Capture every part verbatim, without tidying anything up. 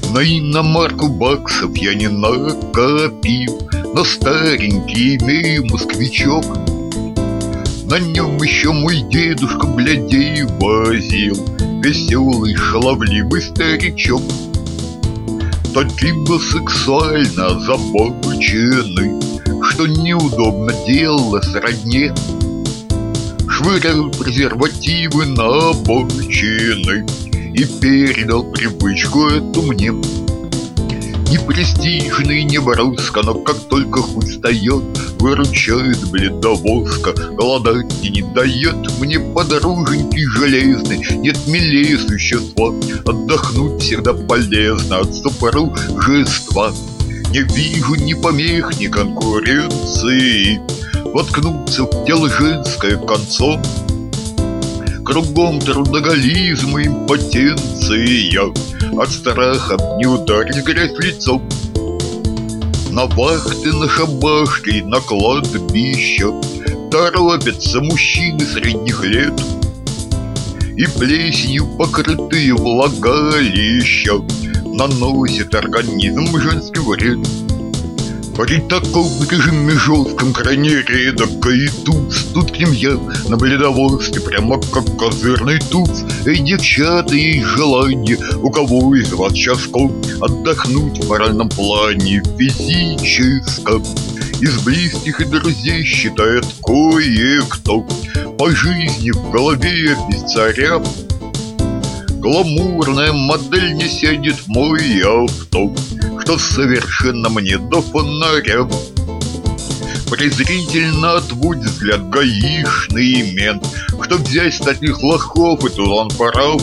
На иномарку баксов я не накопил, но старенький имею москвичок. На нем еще мой дедушка блядей возил, веселый шаловливый старичок. Таким сексуально озабоченный, что неудобно дело сродне. Швырял презервативы на обочины и передал привычку эту мне. Не престижно и не броско, но как только хуй встает, выручает бледовозка. Голодать и не дает мне подруженьки железной. Нет милее существа, отдохнуть всегда полезно от супружества. Не вижу ни помех, ни конкуренции воткнуться в тело женское концом. Кругом трудоголизм и импотенция, от страха не ударить грязь лицом. На вахты, на шабашки, на кладбище торопятся мужчины средних лет, и плесенью покрытые влагалища наносит организм женский вред. При таком режиме жестком крайне редок и туз. Тут к ним я на бледовозке, прямо как козырный туз. Эй, девчата, есть желание у кого из вас часку отдохнуть в моральном плане, физическом. Из близких и друзей считает кое-кто по жизни в голове без царя. Гламурная модель не сядет в мой авто, что совершенно мне до фонаря. Презрительно отводит взгляд гаишный мент, чтоб взять с таких лохов, и тут он прав.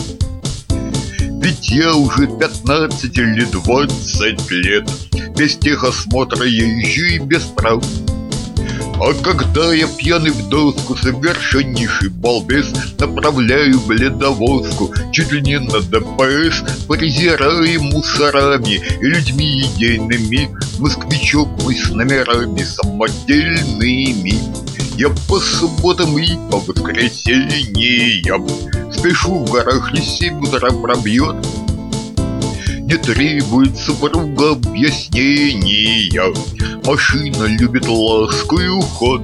Ведь я уже пятнадцать или двадцать лет без техосмотра езжу и без прав. А когда я пьяный в доску, совершеннейший балбес, направляю бледовозку чуть ли не на ДПС, презирая мусорами и людьми идейными, москвичок мой с номерами самодельными. Я по субботам и по воскресеньям спешу в горах, не семь утра пробьет. Не требует супруга объяснения, машина любит ласку и уход.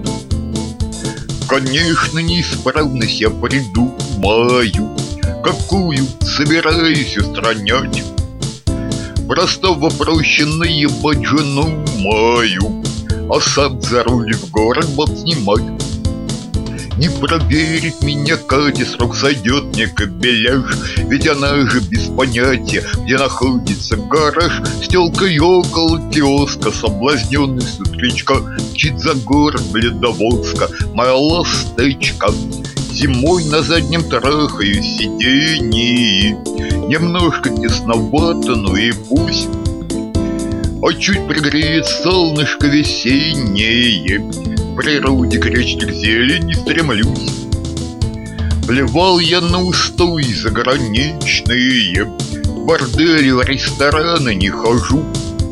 Конечно, неисправность я придумаю, какую собираюсь устранять. Просто проще наебать жену мою, а сам за руль в город баб снимать. Не проверит меня Катя, срок сойдет мне кабеляж, ведь она же без понятия, где находится гараж. С тёлкой около киоска, соблазненный с утречка, мчит за город бледовозка моя ласточка. Зимой на заднем трахаю сиденье, немножко тесновато, ну и пусть. А чуть пригреет солнышко весеннее, в природе к речной зелени стремлюсь. Плевал я на устои заграничные, в бордели, в рестораны не хожу.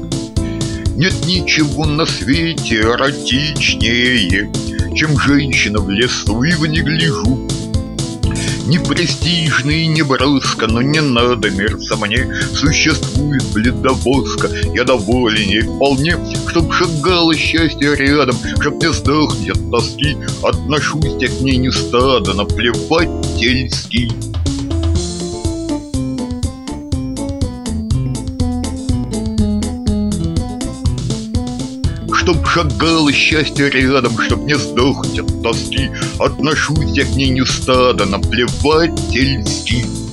Нет ничего на свете эротичнее, чем женщина в лесу и в неглижу. Не престижно и не броско, но не надо мерца мне. Существует бледовозка, я доволен ей вполне. Чтоб шагало счастье рядом, чтоб не сдохнуть от тоски, отношусь я к ней не стадо, наплевательски. Чтоб шагало счастье рядом, чтоб не сдохнуть от тоски, отношусь я к ней не стадо, наплевательски.